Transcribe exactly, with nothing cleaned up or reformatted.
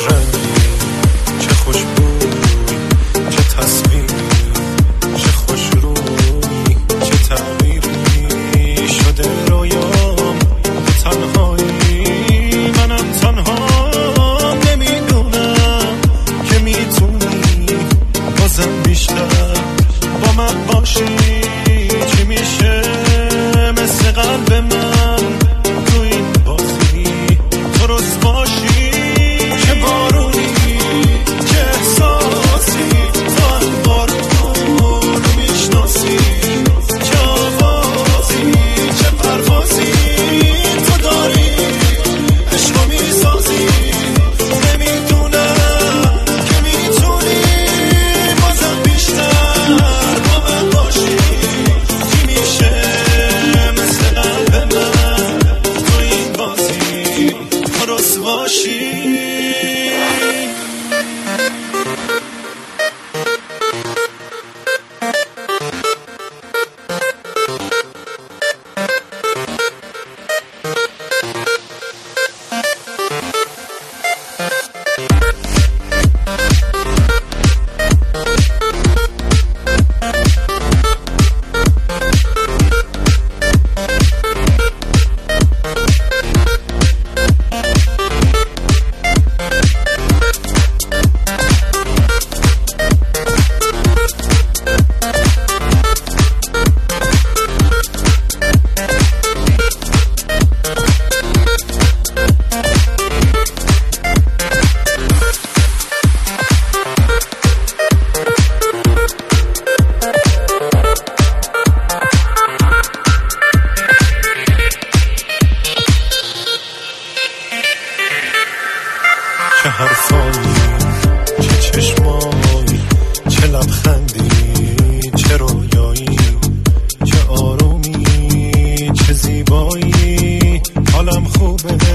رنگی، چه خوشبوی، چه تصویری، چه خوش روی، چه تغییری شده رویام به تنهایی. منم تنها نمیدونم که میتونی بازم بیشتر با من باشی. چی میشه مثل قلب من تو این بازی تو رسواشی؟ چه بارونی، چه احساسی، تو هم بارون میشناسی. چه آوازی، چه پروازی تو داری، عشقو میسازی. نمیدونم که میتونی بازم بیشتر با من باشی. چی میشه مثل قلب من تو این بازی تو رسواشی؟ چه حرفایی، چه چشمایی، چه لبخندی، چه رویایی، چه آرومی، چه زیبایی. حالم خوبه